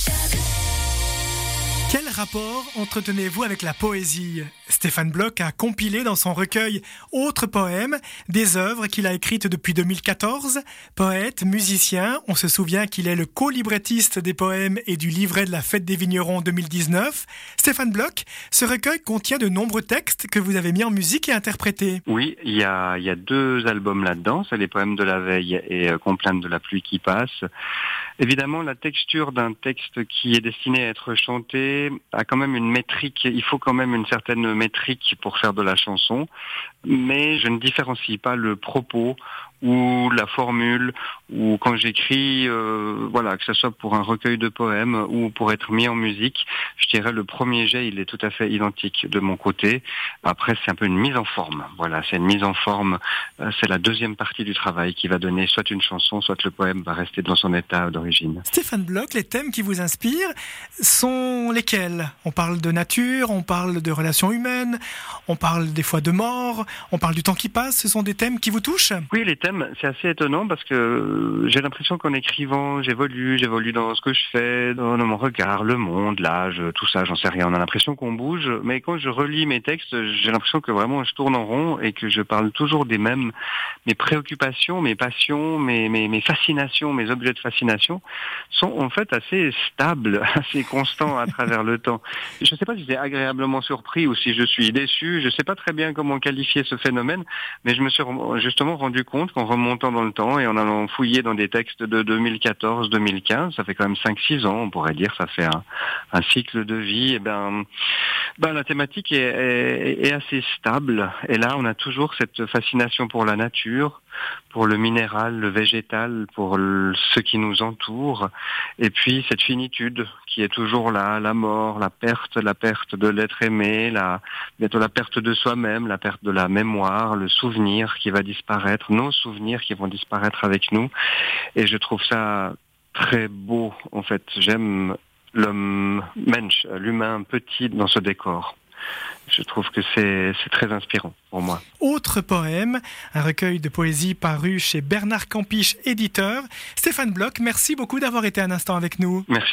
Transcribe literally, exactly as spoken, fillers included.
Quel rapport entretenez-vous avec la poésie ? Stéphane Bloch a compilé dans son recueil Autres poèmes des œuvres qu'il a écrites depuis deux mille quatorze. Poète, musicien, on se souvient qu'il est le co-librettiste des poèmes et du livret de la Fête des Vignerons deux mille dix-neuf. Stéphane Bloch, ce recueil contient de nombreux textes que vous avez mis en musique et interprétés. Oui, il y a, il y a deux albums là-dedans, c'est les poèmes de la veille et euh, Complainte de la pluie qui passe. Évidemment, la texture d'un texte qui est destiné à être chanté a quand même une métrique, il faut quand même une certaine métrique pour faire de la chanson, mais je ne différencie pas le propos ou la formule, ou quand j'écris, euh, voilà, que ce soit pour un recueil de poèmes ou pour être mis en musique, je dirais le premier jet, il est tout à fait identique de mon côté. Après, c'est un peu une mise en forme. Voilà, c'est une mise en forme. Euh, c'est la deuxième partie du travail qui va donner soit une chanson, soit le poème va rester dans son état d'origine. Stéphane Bloch, les thèmes qui vous inspirent sont lesquels ? On parle de nature, on parle de relations humaines, on parle des fois de mort, on parle du temps qui passe. Ce sont des thèmes qui vous touchent ? Oui, les thèmes, c'est assez étonnant parce que j'ai l'impression qu'en écrivant, j'évolue, j'évolue dans ce que je fais, dans mon regard, le monde, l'âge, tout ça, j'en sais rien. On a l'impression qu'on bouge, mais quand je relis mes textes, j'ai l'impression que vraiment je tourne en rond et que je parle toujours des mêmes, mes préoccupations, mes passions, mes, mes, mes fascinations, mes objets de fascination sont en fait assez stables, assez constants à travers le temps. Je ne sais pas si c'est agréablement surpris ou si je suis déçu, je ne sais pas très bien comment qualifier ce phénomène, mais je me suis justement rendu compte qu'en remontant dans le temps et en allant fouiller dans des textes de deux mille quatorze deux mille quinze, ça fait quand même cinq six ans, on pourrait dire, ça fait un, un cycle de vie, et ben, ben la thématique est, est, est assez stable, et là on a toujours cette fascination pour la nature, pour le minéral, le végétal, pour le, ce qui nous entoure, et puis cette finitude qui est toujours là, la mort, la perte, la perte de l'être aimé, la, bientôt la perte de soi-même, la perte de la mémoire, le souvenir qui va disparaître, nos souvenirs qui vont disparaître avec nous, et je trouve ça très beau, en fait. J'aime l'homme, Mensch, l'humain petit dans ce décor. Je trouve que c'est, c'est très inspirant pour moi. Autre poème, un recueil de poésie paru chez Bernard Campiche, éditeur. Stéphane Bloch, merci beaucoup d'avoir été un instant avec nous. Merci.